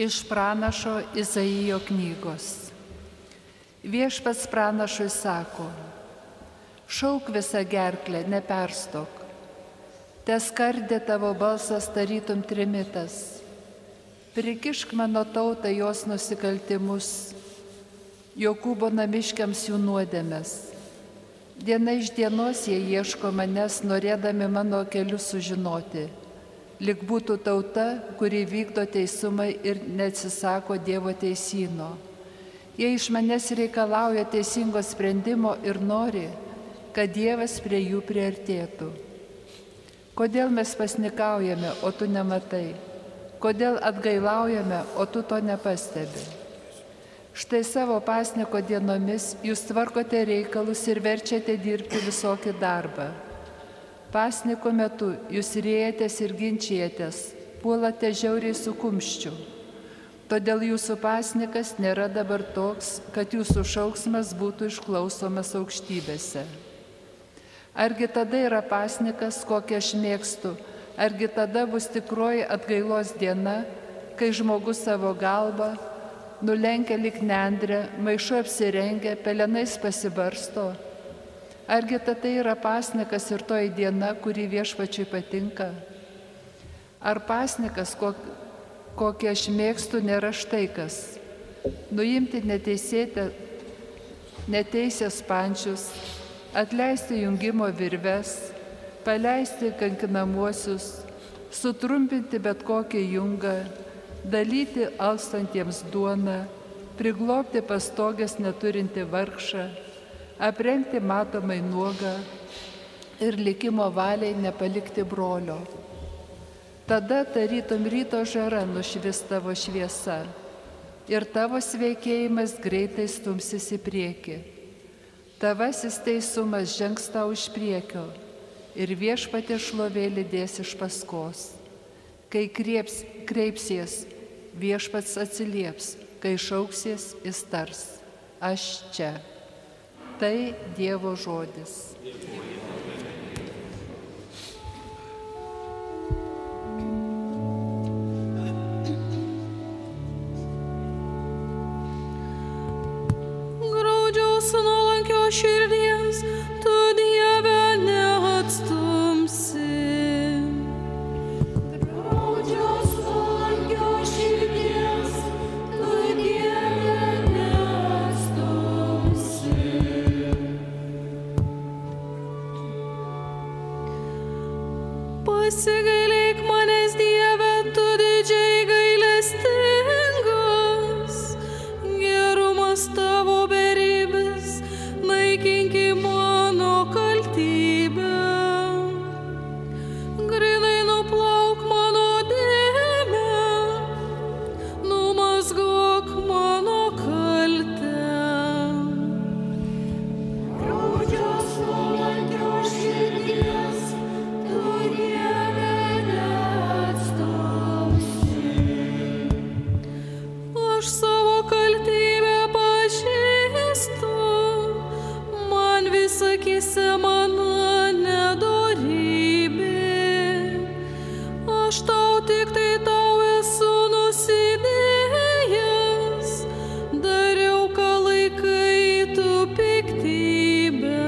Iš pranašo Izaijo knygos. Viešpats pranašui sako: šauk visą gerklę, neperstok. Teskardė tavo balsas tarytum trimitas. Prikišk mano tautą jos nusikaltimus, Jokūbo namiškiams jų nuodėmes. Diena iš dienos jie ieško manęs, norėdami mano kelius sužinoti. Lyg būtų tauta, kuri vykdo teisumą ir neatsisako Dievo teisyno. Jie iš manęs reikalauja teisingo sprendimo ir nori, kad Dievas prie jų priartėtų. Kodėl mes pasnikaujame, o tu nematai? Kodėl atgailaujame, o tu to nepastebi? Štai savo pasniko dienomis jūs tvarkote reikalus ir verčiate dirbti visokį darbą. Pasniko metu jūs riejatės ir ginčijatės, puolate žiauriai su kumščiu. Todėl jūsų pasnikas nėra dabar toks, kad jūsų šauksmas būtų išklausomas aukštybėse. Argi tada yra pasnikas, kokį aš mėgstu, argi tada bus tikroji atgailos diena, kai žmogus savo galvą nulenkia lyg nendrę, maišu apsirengia, pelenais pasibarsto. Argi tai yra pasnikas ir toji diena, kuri Viešpačiui patinka? Ar pasnikas, kokį aš mėgstu, nėra štai kas? Nuimti neteisės pančius, atleisti jungimo virves, paleisti kankinamuosius, sutrumpinti bet kokį jungą, dalyti alkstantiems duoną, priglobti pastogės neturinti vargšą, aprengti matomai nuogą ir likimo valiai nepalikti brolio. Tada tarytum ryto žara nušvis tavo šviesa ir tavo sveikėjimas greitai stumsis į priekį. Tavasis teisumas žengs tau iš priekio ir Viešpaties šlovė lydės iš paskos. Kai kreipsies, Viešpats atsilieps, kai šauksies, jis tars: aš čia. Tai Dievo žodis. Graudžiaus nuolankio širdies, tu Dieve neatstumsi. Pasigailėk manęs, Dieve, tu didžiai gailestingas, gerumas tavo beribis, naikinki mano kaltybę. Grynai nuplauk mano dėmę, numazgok mano kaltę. Graudžios nuolankio širdies, aš savo kaltybę pažįstu, man vis akyse mano nedorybė. Aš tau tik tai tau esu nusidėjęs, dariau, ką laikai tu piktybę.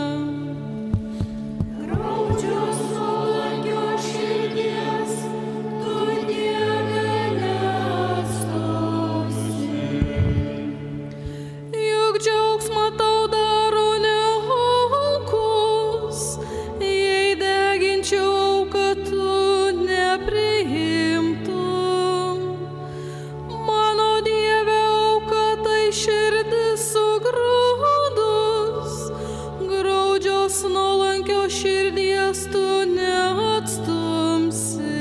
Graudžios nuolankio širdies, tu Dieve neatstumsi. Juk džiaugsmą tau daro neaukus, jei deginčiau, kad tu nepriimtum. Mano Dieve, auka tai širdis sugraudus, graudžios nuolankio širdies tu neatstumsi.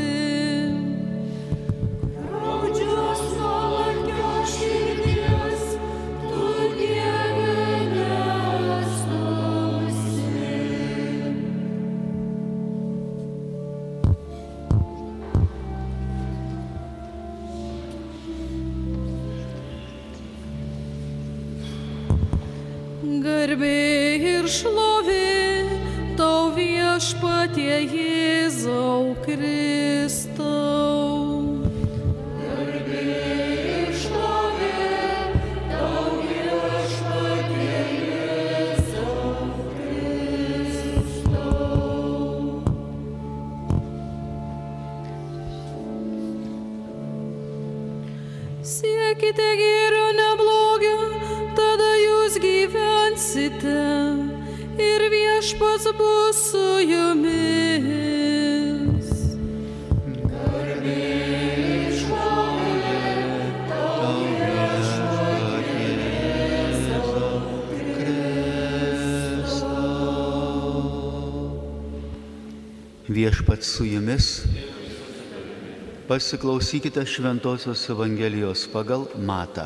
Graudžios nuolankio širdies, tu Dieve neatstumsi. Garbė ir šlovė tau Viešpatie Jėzau Kristau. Garbė Siekite gėrio neblogio, tada jūs gyvensite ir Viešpats bus su jumis. Viešpats su jumis. Pasiklausykite Šventosios Evangelijos pagal Matą.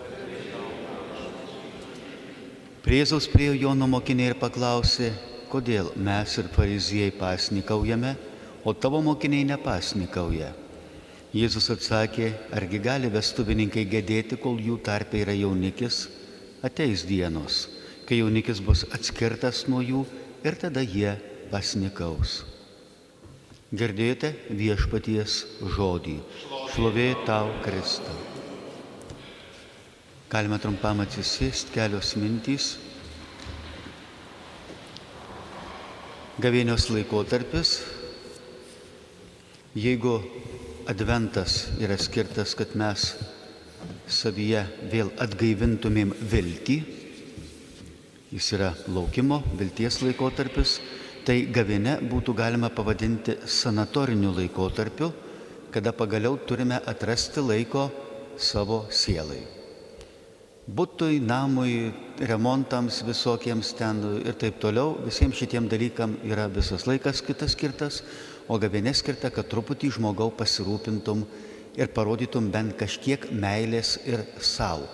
Prie Jėzaus priėjo Jono mokiniai ir paklausė, kodėl mes ir fariziejai pasnikaujame, o tavo mokiniai nepasnikauja. Jėzus atsakė, argi gali vestuvininkai gedėti, kol jų tarpe yra jaunikis? Ateis dienos, kai jaunikis bus atskirtas nuo jų ir tada jie pasnikaus. Girdėjote Viešpaties žodį. Šlovė tau, Kristau. Galime trumpam atsisėsti, kelios mintys. Gavėnios laikotarpis. Jeigu adventas yra skirtas, kad mes savyje vėl atgaivintumėm viltį, jis yra laukimo, vilties laikotarpis, tai gavėne būtų galima pavadinti sanatoriniu laikotarpiu, kada pagaliau turime atrasti laiko savo sielai. Butui, namui, remontams visokiems ten ir taip toliau, visiems šitiem dalykam yra visas laikas kitas skirtas, o gavėne skirta, kad truputį žmogau pasirūpintum ir parodytum bent kažkiek meilės ir savo.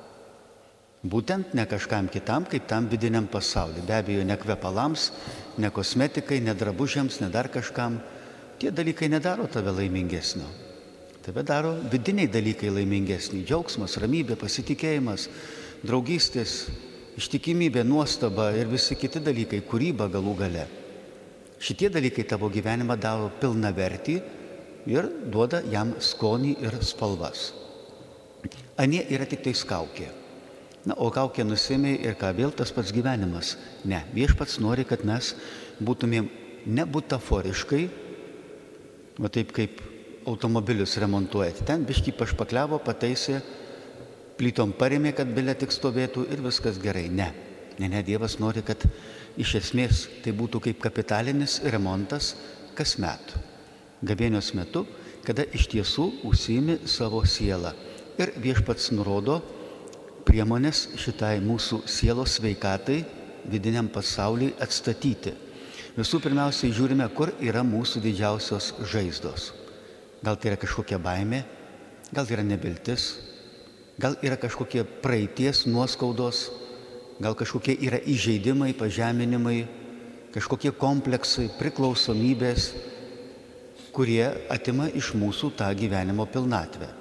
Būtent ne kažkam kitam, kaip tam vidiniam pasauliu. Be abejo, ne kvepalams, ne kosmetikai, ne drabužiams, ne dar kažkam. Tie dalykai nedaro tave laimingesnio. Tave daro vidiniai dalykai laimingesni. Džiaugsmas, ramybė, pasitikėjimas, draugystės, ištikimybė, nuostaba ir visi kiti dalykai, kūryba galų gale. Šitie dalykai tavo gyvenimą daro pilnavertį ir duoda jam skonį ir spalvas. Anie yra tik tai kaukė. Na, o kaukę nusimė ir ką vėl tas pats gyvenimas. Ne, Viešpats nori, kad mes būtumėm ne butaforiškai, va taip kaip automobilius remontuojat. Ten biškį pašpakliavo, pataisė, plytom parėmė, kad bilė tik stovėtų ir viskas gerai. Ne, Dievas nori, kad iš esmės tai būtų kaip kapitalinis remontas kasmet. Gavėnios metu, kada iš tiesų užsiimi savo sielą. Ir Viešpats nurodo priemonės šitai mūsų sielos sveikatai, vidiniam pasauliui atstatyti. Visų pirmiausiai žiūrime, kur yra mūsų didžiausios žaizdos. Gal tai yra kažkokia baimė, gal yra neviltis, gal yra kažkokie praeities nuoskaudos, gal kažkokie yra įžeidimai, pažeminimai, kažkokie kompleksai, priklausomybės, kurie atima iš mūsų tą gyvenimo pilnatvę.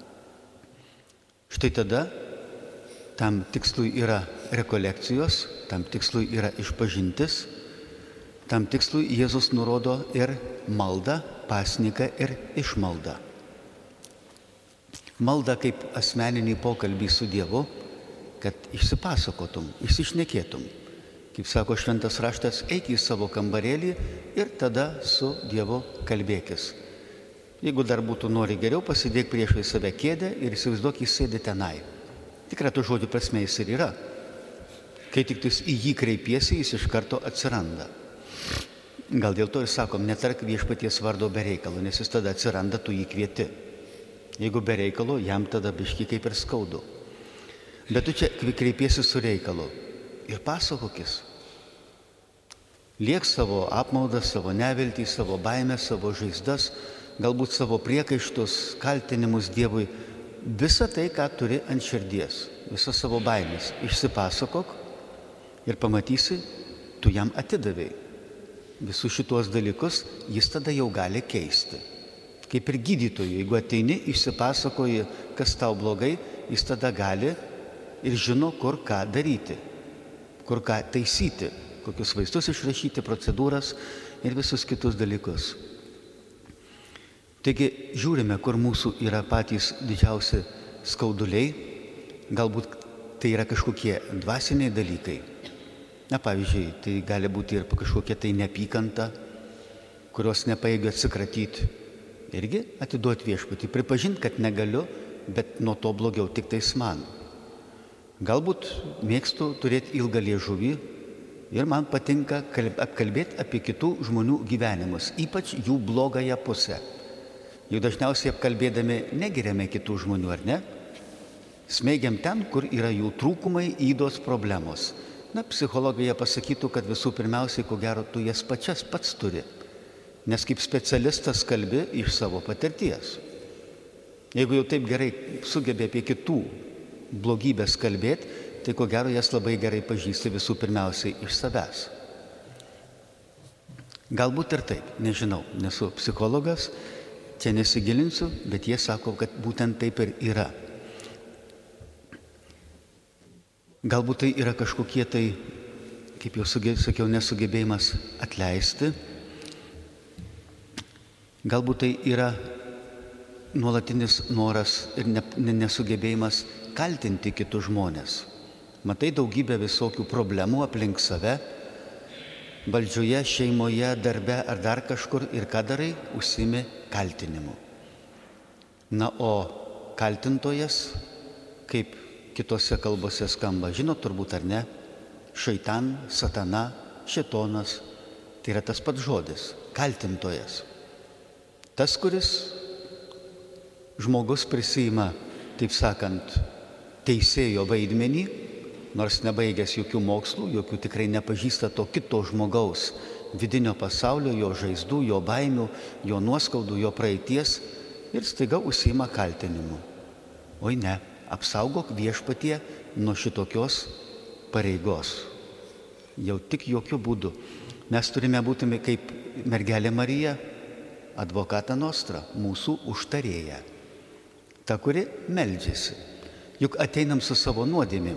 Štai tada tam tikslui yra rekolekcijos, tam tikslui yra išpažintis, tam tikslui Jėzus nurodo ir maldą, pasniką ir išmaldą. Malda kaip asmeninį pokalbį su Dievu, kad išsipasakotum, išsišnekėtum. Kaip sako šventas raštas, eik į savo kambarėlį ir tada su Dievu kalbėkis. Jeigu dar būtų nori geriau, pasidėk priešai save kėdę ir įsivaizduok, jis sėdi tenai. Tikra tų žodžių prasme jis ir yra. Kai tik tu į jį kreipiesi, jis iš karto atsiranda. Gal dėl to ir sakom, netark Viešpaties vardo be reikalo, nes jis tada atsiranda, tu jį kvieti. Jeigu be reikalo, jam tada biški kaip ir skaudu. Bet tu čia kreipiesi su reikalu ir pasakokis. Liek savo apmaudą, savo neviltį, savo baimę, savo žaizdas, galbūt savo priekaištus, kaltinimus Dievui. Visą tai, ką turi ant širdies, visą savo baimės, išsipasakok ir pamatysi, tu jam atidavei. Visus šitos dalykus jis tada jau gali keisti. Kaip ir gydytojui, jeigu ateini, išsipasakoji, kas tau blogai, jis tada gali ir žino, kur ką daryti, kur ką taisyti, kokius vaistus išrašyti, procedūras ir visus kitus dalykus. Taigi žiūrime, kur mūsų yra patys didžiausi skauduliai, galbūt tai yra kažkokie dvasiniai dalykai. Na, pavyzdžiui, tai gali būti ir kažkokia tai neapykanta, kurios nepajėgiu atsikratyti. Irgi atiduoti Viešpatį, pripažinti, kad negaliu, bet nuo to blogiau tik tais man. Galbūt mėgstu turėti ilgą liežuvį ir man patinka apkalbėti apie kitų žmonių gyvenimus, ypač jų blogąją pusę. Juk dažniausiai apkalbėdami negiriame kitų žmonių, ar ne? Smeigiam ten, kur yra jų trūkumai, ydos, problemos. Na, psichologija pasakytų, kad visų pirmiausiai, ko gero, tu jas pačias pats turi. Nes kaip specialistas kalbi iš savo patirties. Jeigu jau taip gerai sugebė apie kitų blogybės kalbėti, tai ko gero jas labai gerai pažįsti visų pirmiausiai iš savęs. Galbūt ir taip, nežinau, nesu psichologas, čia nesigilinsiu, bet jie sako, kad būtent taip ir yra. Galbūt tai yra kažkokie tai, kaip jau sakiau, nesugebėjimas atleisti. Galbūt tai yra nuolatinis noras ir nesugebėjimas kaltinti kitus žmonės. Matai daugybę visokių problemų aplink save, valdžioje, šeimoje, darbe ar dar kažkur ir ką darai, užsiimi kaltinimu. Na, o kaltintojas, kaip kitose kalbose skamba, žinot turbūt ar ne, šaitan, satana, šėtonas, tai yra tas pats žodis, kaltintojas. Tas, kuris žmogus prisiima, taip sakant, teisėjo vaidmenį, nors nebaigęs jokių mokslų, jokių tikrai nepažįsta to kito žmogaus vidinio pasaulio, jo žaizdų, jo baimių, jo nuoskaudų, jo praeities ir staiga užsiima kaltinimu. Oi ne, apsaugok viešpatie nuo šitokios pareigos. Jau tik jokių būdų. Mes turime būti kaip mergelė Marija, advokata nostra, mūsų užtarėja. Ta, kuri meldžiasi. Juk ateinam su savo nuodėmėm.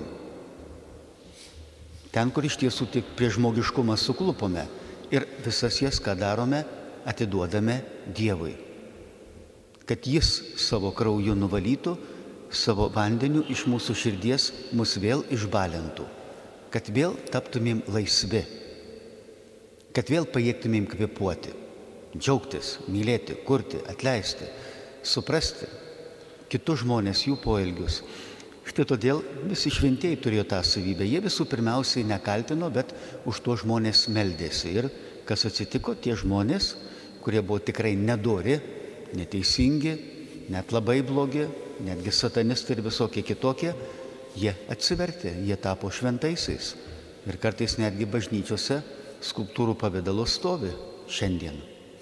Ten, kur iš tiesų tik prie žmogiškumą suklupome ir visas jas, ką darome, atiduodame Dievui. Kad Jis savo krauju nuvalytų, savo vandeniu iš mūsų širdies mus vėl išbalintų, kad vėl taptumėm laisvi, kad vėl pajėgtumėm kvėpuoti, džiaugtis, mylėti, kurti, atleisti, suprasti kitus žmonės, jų poelgius. Štai todėl visi šventieji turėjo tą savybę. Jie visų pirmiausiai nekaltino, bet už tuos žmonės meldėsi. Ir kas atsitiko, tie žmonės, kurie buvo tikrai nedori, neteisingi, net labai blogi, netgi satanistai ir visokie kitokie, jie atsivertė, jie tapo šventaisiais. Ir kartais netgi bažnyčiose skulptūrų pavidalo stovi šiandien.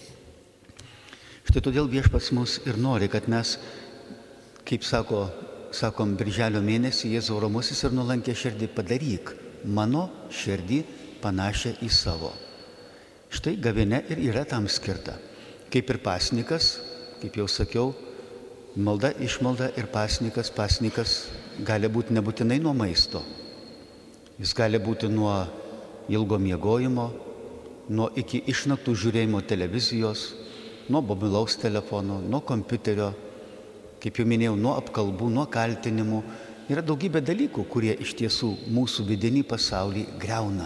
Štai todėl Viešpats mus ir nori, kad mes, kaip sakom, birželio mėnesį Jėzau romusis ir nuolankę širdį padaryk mano širdį panašią į savo. Štai gavėnia ir yra tam skirta. Kaip ir pasnikas, kaip jau sakiau, malda, išmalda ir pasnikas gali būti nebūtinai nuo maisto. Jis gali būti nuo ilgo miegojimo, nuo iki išnaktų žiūrėjimo televizijos, nuo mobilaus telefono, nuo kompiuterio, kaip jau minėjau, nuo apkalbų, nuo kaltinimų. Yra daugybė dalykų, kurie iš tiesų mūsų vidinį pasaulį greuna.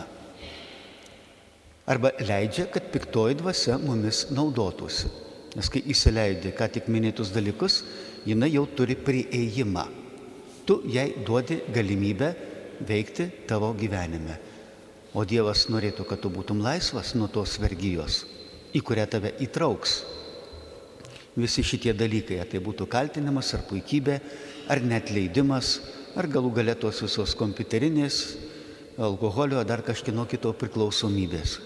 Arba leidžia, kad piktoji dvasia mumis naudotųsi. Nes kai įsileidė ką tik minėtus dalykus, jinai jau turi priėjimą. Tu jai duodi galimybę veikti tavo gyvenime. O Dievas norėtų, kad tu būtum laisvas nuo tos vergijos, į kurią tave įtrauks. Visi šitie dalykai, ar tai būtų kaltinimas, ar puikybė, ar net leidimas, ar galų gale tos visos kompiuterinės, alkoholio, ar dar kažkieno kito priklausomybės.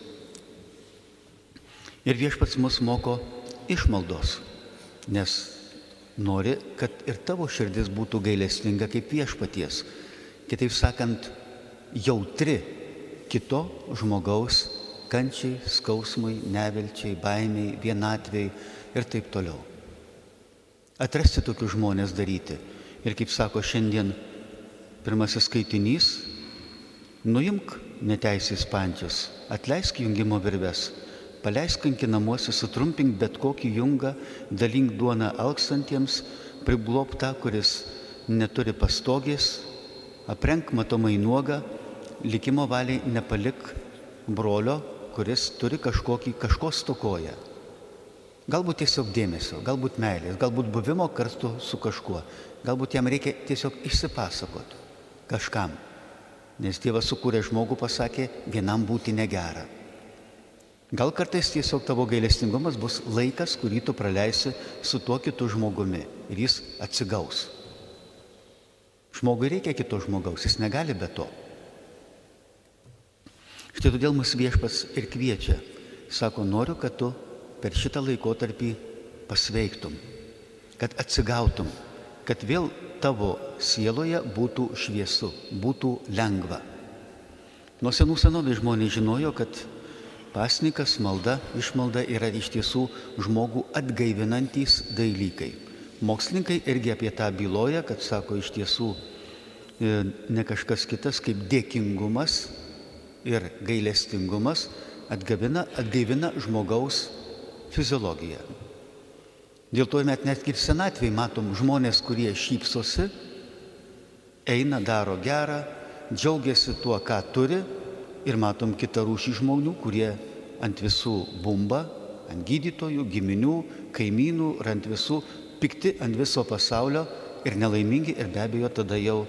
Ir Viešpats mus moko išmaldos, nes nori, kad ir tavo širdis būtų gailestinga kaip Viešpaties. Kitaip sakant, jautri kito žmogaus kančiai, skausmui, nevilčiai, baimiai, vienatvei ir taip toliau. Atrasti tokius žmonės daryti. Ir kaip sako šiandien pirmasis skaitinys, nuimk neteisės pančius, atleisk jungimo virves, paleisk kankinamuosius, sutrumpink bet kokį jungą, dalink duoną alkstantiems, priglob tą, kuris neturi pastogės, aprenk matomai nuogą, likimo valiai nepalik brolio, kuris turi kažko stokoja. Galbūt tiesiog dėmesio, galbūt meilės, galbūt buvimo kartu su kažkuo. Galbūt jam reikia tiesiog išsipasakoti kažkam. Nes Dievas sukūrė žmogų, pasakė, vienam būti negera. Gal kartais tiesiog tavo gailestingumas bus laikas, kurį tu praleisi su tuo kitu žmogumi ir jis atsigaus. Žmogui reikia kito žmogaus, jis negali be to. Štai todėl mus Viešpats ir kviečia. Sako, noriu, kad tu per šitą laikotarpį pasveiktum, kad atsigautum, kad vėl tavo sieloje būtų šviesu, būtų lengva. Nuo senų senovės žmonės žinojo, kad pasninkas, malda, išmalda yra iš tiesų žmogų atgaivinantys dalykai. Mokslininkai irgi apie tą byloja, kad sako iš tiesų ne kažkas kitas kaip dėkingumas ir gailestingumas atgaivina žmogaus fiziologiją. Dėl to net ir senatvėje matom žmonės, kurie šypsosi, eina, daro gerą, džiaugiasi tuo, ką turi, ir matom kitą rūšį žmonių, kurie ant visų bumba, ant gydytojų, giminių, kaimynų, ir ant visų pikti, ant viso pasaulio ir nelaimingi, ir be abejo tada jau,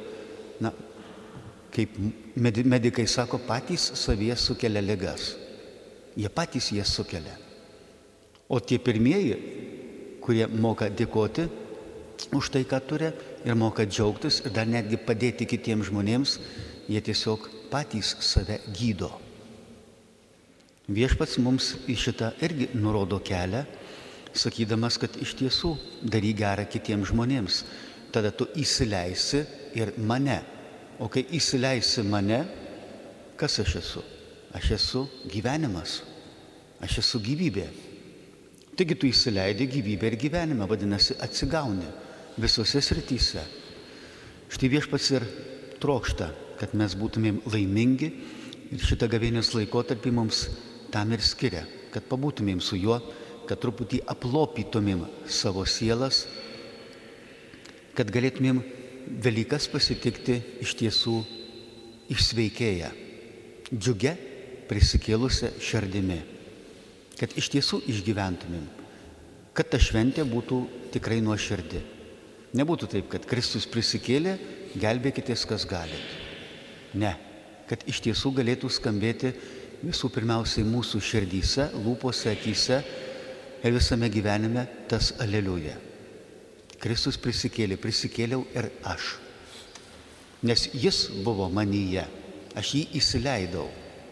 kaip medikai sako, patys savyje sukelia ligas. Jie patys jas sukelia. O tie pirmieji, kurie moka dėkoti už tai, ką turi, ir moka džiaugtis, ir dar netgi padėti kitiems žmonėms, jie tiesiog patys save gydo. Viešpats mums į šitą irgi nurodo kelią, sakydamas, kad iš tiesų daryk gerą kitiems žmonėms. Tada tu įsileisi ir mane. O kai įsileisi mane, kas aš esu? Aš esu gyvenimas. Aš esu gyvybė. Taigi tu įsileidi gyvybę ir gyvenimą, vadinasi, atsigauni visose srityse. Štai Viešpats ir trokšta, kad mes būtumėm laimingi, ir šitą gavėnios laikotarpį mums tam ir skiria, kad pabūtumėm su juo, kad truputį aplopytumėm savo sielas, kad galėtumėm Velykas pasitikti iš tiesų išsveikėję, džiugia prisikėlusią širdimi, kad iš tiesų išgyventumėm, kad ta šventė būtų tikrai nuoširdi. Nebūtų taip, kad Kristus prisikėlė, gelbėkitės, kas galit. Ne, kad iš tiesų galėtų skambėti visų pirmiausiai mūsų širdyse, lūpose, akyse ir visame gyvenime tas aleliuja. Kristus prisikėlė, prisikėliau ir aš. Nes jis buvo manyje, aš jį įsileidau.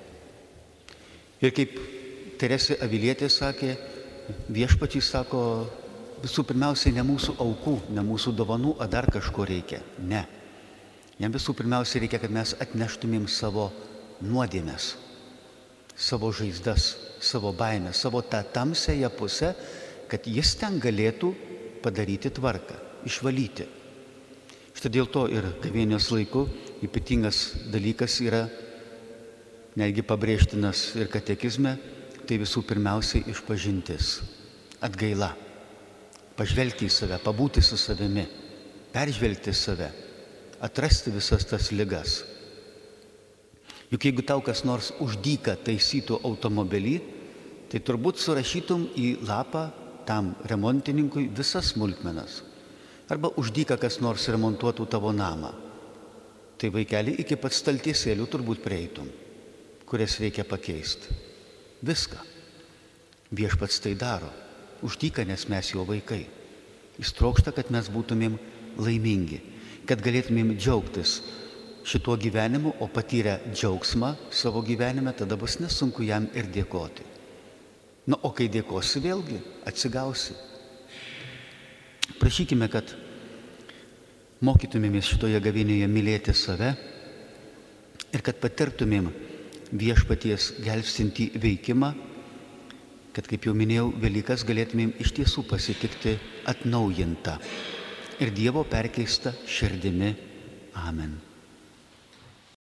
Ir kaip Teresė Avilietė sakė, Viešpačiai sako, visų pirmiausiai ne mūsų aukų, ne mūsų dovanų, o dar kažko reikia. Ne. Jam visų pirmiausiai reikia, kad mes atneštumėm savo nuodėmes, savo žaizdas, savo baimę, savo tą tamsiąją pusę, kad jis ten galėtų padaryti tvarką, išvalyti. Štai dėl to ir gavėnios laiku ypatingas dalykas yra, netgi pabrėžtinas ir katekizme, tai visų pirmiausiai išpažintis, atgaila, pažvelgti į save, pabūti su savimi, peržvelgti save, atrasti visas tas ligas. Juk jeigu tau kas nors už dyką taisytų automobilį, tai turbūt surašytum į lapą tam remontininkui visas smulkmenas. Arba už dyką kas nors remontuotų tavo namą. Tai vaikeli iki pat staltiesėlių turbūt prieitum, kurias reikia pakeisti. Viską. Viešpats tai daro. Už dyką, nes mes jo vaikai. Jis trokšta, kad mes būtumėm laimingi, kad galėtumėm džiaugtis šituo gyvenimu, o patyrę džiaugsmą savo gyvenime, tada bus nesunku jam ir dėkoti. O kai dėkosi vėlgi, atsigausi. Prašykime, kad mokytumėmės šitoje gavėnioje mylėti save ir kad patirtumėm Viešpaties gelbstintį veikimą, kad, kaip jau minėjau, Velykas galėtumėm iš tiesų pasitikti atnaujintą ir Dievo perkeistą širdimi. Amen.